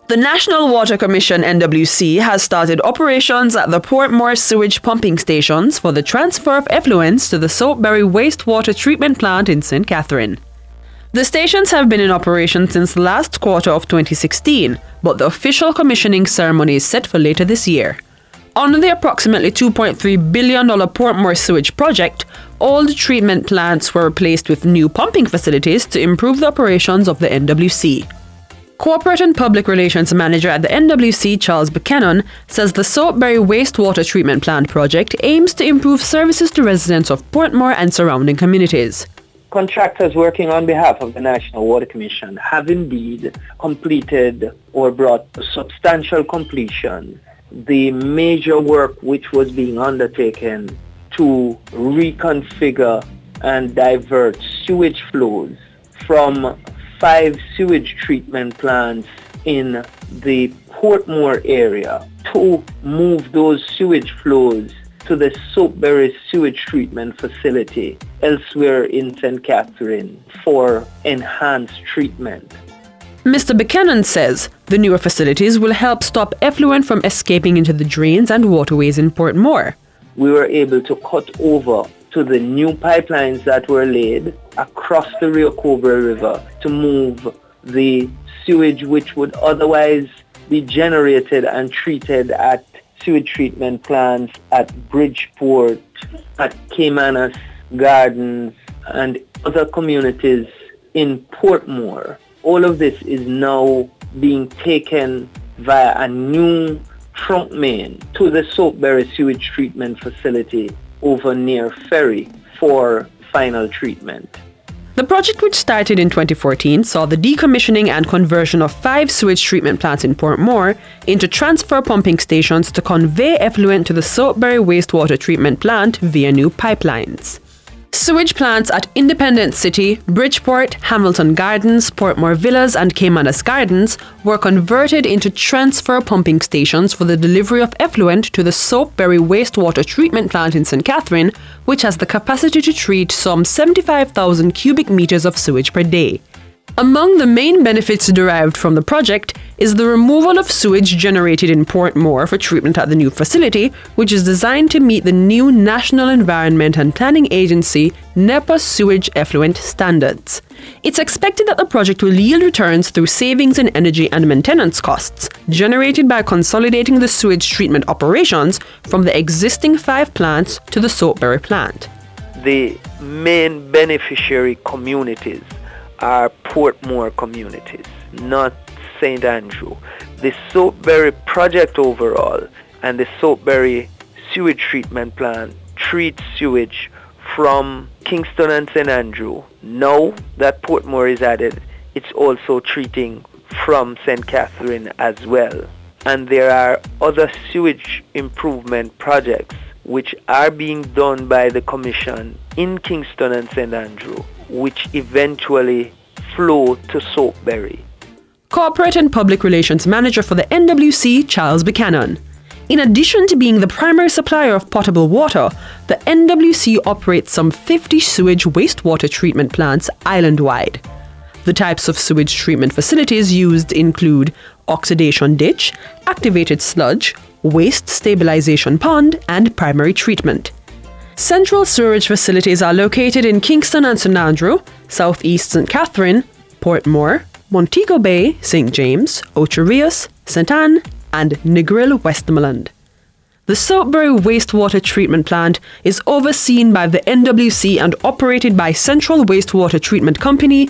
The National Water Commission (NWC) has started operations at the Portmore sewage pumping stations for the transfer of effluents to the Soapberry wastewater treatment plant in St. Catherine. The stations have been in operation since the last quarter of 2016, but the official commissioning ceremony is set for later this year. Under the approximately $2.3 billion Portmore sewage project, old treatment plants were replaced with new pumping facilities to improve the operations of the NWC. Corporate and Public Relations Manager at the NWC, Charles Buchanan, says the Soapberry wastewater treatment plant project aims to improve services to residents of Portmore and surrounding communities. Contractors working on behalf of the National Water Commission have indeed completed or brought to substantial completion the major work which was being undertaken to reconfigure and divert sewage flows from 5 sewage treatment plants in the Portmore area to move those sewage flows to the Soapberry sewage treatment facility elsewhere in St. Catherine for enhanced treatment. Mr. Buchanan says the newer facilities will help stop effluent from escaping into the drains and waterways in Portmore. We were able to cut over to the new pipelines that were laid across the Rio Cobre River to move the sewage which would otherwise be generated and treated at sewage treatment plants at Bridgeport, at Caymanas Gardens, and other communities in Portmore. All of this is now being taken via a new trunk main to the Soapberry sewage treatment facility over near Ferry for final treatment. The project, which started in 2014, saw the decommissioning and conversion of 5 sewage treatment plants in Portmore into transfer pumping stations to convey effluent to the Soapberry wastewater treatment plant via new pipelines. Sewage plants at Independence City, Bridgeport, Hamilton Gardens, Portmore Villas and Caymanas Gardens were converted into transfer pumping stations for the delivery of effluent to the Soapberry wastewater treatment plant in St. Catherine, which has the capacity to treat some 75,000 cubic meters of sewage per day. Among the main benefits derived from the project is the removal of sewage generated in Portmore for treatment at the new facility, which is designed to meet the new National Environment and Planning Agency NEPA sewage effluent standards. It's expected that the project will yield returns through savings in energy and maintenance costs, generated by consolidating the sewage treatment operations from the existing 5 plants to the Soapberry plant. The main beneficiary communities are Portmore communities, not St. Andrew. The Soapberry project overall and the Soapberry sewage treatment plant treats sewage from Kingston and St. Andrew. Now that Portmore is added, it's also treating from St. Catherine as well. And there are other sewage improvement projects which are being done by the Commission in Kingston and St. Andrew, which eventually flow to Soapberry. Corporate and Public Relations Manager for the NWC, Charles Buchanan. In addition to being the primary supplier of potable water, the NWC operates some 50 sewage wastewater treatment plants island-wide. The types of sewage treatment facilities used include oxidation ditch, activated sludge, waste stabilization pond, and primary treatment. Central sewerage facilities are located in Kingston and St. Andrew, Southeast St. Catherine, Portmore, Montego Bay, St. James, Ocho Rios, St. Anne, and Negril, Westmoreland. The Soapberry wastewater treatment plant is overseen by the NWC and operated by Central Wastewater Treatment Company,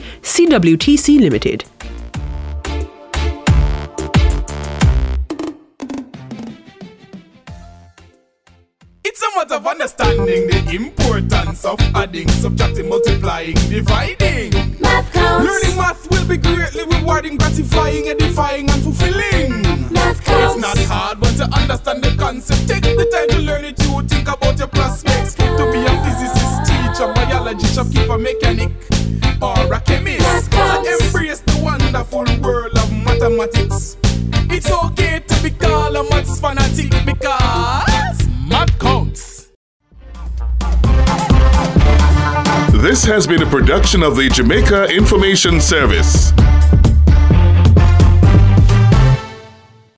CWTC Limited. It's a matter of understanding the importance of adding, subtracting, multiplying, dividing. Math counts. Learning math will be greatly rewarding, gratifying, edifying, and fulfilling. Math counts. It's not hard, but to understand the concept, take the time to learn it. You think about your prospects. To be a physicist, teacher, biologist, shopkeeper, mechanic, or a chemist. So embrace the wonderful world of mathematics. It's okay to be called a maths fanatic because math counts. This has been a production of the Jamaica Information Service.